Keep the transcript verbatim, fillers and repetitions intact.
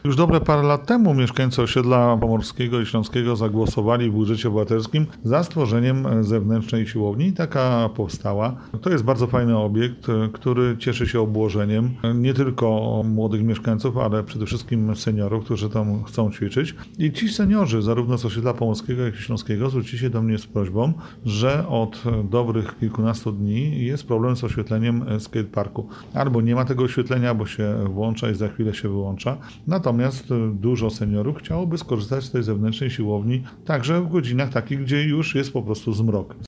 Już dobre parę lat temu mieszkańcy osiedla pomorskiego i śląskiego zagłosowali w budżecie obywatelskim za stworzeniem zewnętrznej siłowni i taka powstała. To jest bardzo fajny obiekt, który cieszy się obłożeniem nie tylko młodych mieszkańców, ale przede wszystkim seniorów, którzy tam chcą ćwiczyć. I ci seniorzy, zarówno z osiedla pomorskiego, jak i śląskiego, zwrócili się do mnie z prośbą, że od dobrych kilkunastu dni jest problem z oświetleniem skateparku. Albo nie ma tego oświetlenia, bo się włącza i za chwilę się wyłącza. Natomiast dużo seniorów chciałoby skorzystać z tej zewnętrznej siłowni także w godzinach takich, gdzie już jest po prostu zmrok.